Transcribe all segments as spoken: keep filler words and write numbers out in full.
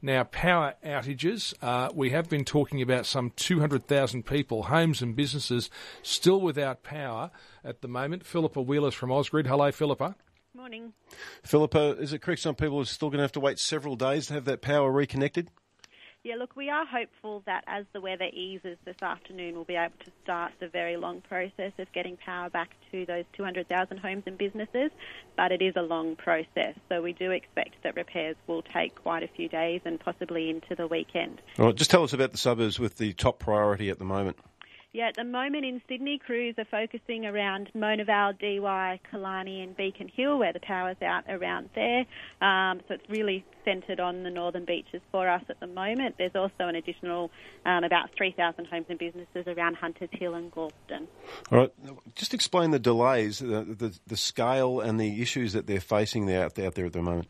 Now, power outages, uh, we have been talking about some two hundred thousand people, homes and businesses, still without power at the moment. Philippa Wheeler's from Ausgrid. Hello, Philippa. Morning. Philippa, is it correct some people are still going to have to wait several days to have that power reconnected? Yeah, look, we are hopeful that as the weather eases this afternoon, we'll be able to start the very long process of getting power back to those two hundred thousand homes and businesses, but it is a long process. So we do expect that repairs will take quite a few days and possibly into the weekend. All right, just tell us about the suburbs with the top priority at the moment. Yeah, at the moment in Sydney, crews are focusing around Mona Vale, Dee Why, Killarney and Beacon Hill, where the power's out around there. Um, so it's really centred on the northern beaches for us at the moment. There's also an additional um, about three thousand homes and businesses around Hunters Hill and Galston. All right, just explain the delays, the, the, the scale and the issues that they're facing there out, there out there at the moment.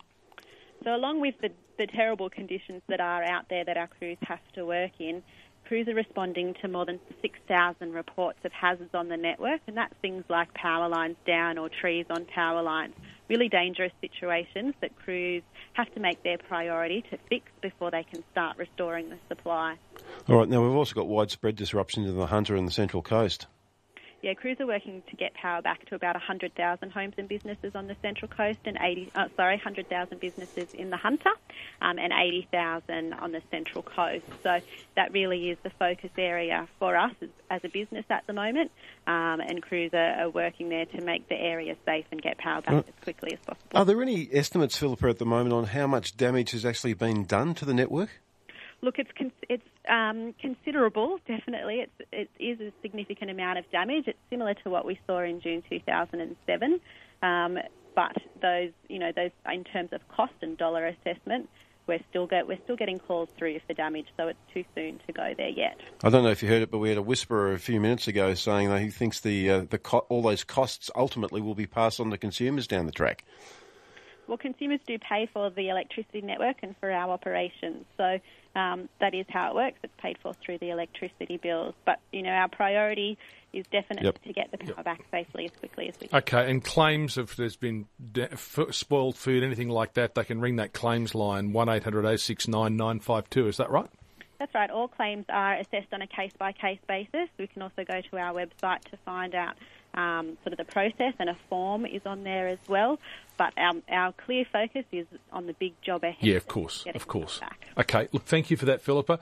So along with the, the terrible conditions that are out there that our crews have to work in, crews are responding to more than six thousand reports of hazards on the network, and that's things like power lines down or trees on power lines. Really dangerous situations that crews have to make their priority to fix before they can start restoring the supply. All right, now we've also got widespread disruptions in the Hunter and the Central Coast. Yeah, crews are working to get power back to about one hundred thousand homes and businesses on the Central Coast and eighty, uh, sorry, one hundred thousand businesses in the Hunter um, and eighty thousand on the Central Coast. So that really is the focus area for us as, as a business at the moment, um, and crews are, are working there to make the area safe and get power back uh, as quickly as possible. Are there any estimates, Philippa, at the moment on how much damage has actually been done to the network? Look, it's con- it's um, considerable, definitely. It's, it is a significant amount of damage. It's similar to what we saw in June two thousand seven, um, but those, you know, those in terms of cost and dollar assessment, we're still get, we're still getting calls through for damage, so it's too soon to go there yet. I don't know if you heard it, but we had a whisperer a few minutes ago saying that he thinks the uh, the co- all those costs ultimately will be passed on to consumers down the track. Well, consumers do pay for the electricity network and for our operations, so um, that is how it works. It's paid for through the electricity bills. But, you know, our priority is definitely yep. to get the power yep. back safely as quickly as we can. Okay, and claims if there's been de- f- spoiled food, anything like that, they can ring that claims line, one eight hundred oh six nine nine five two, is that right? That's right. All claims are assessed on a case-by-case basis. We can also go to our website to find out um, sort of the process, and a form is on there as well. But our, our clear focus is on the big job ahead. Yeah, of course, of course. Okay, look, thank you for that, Philippa.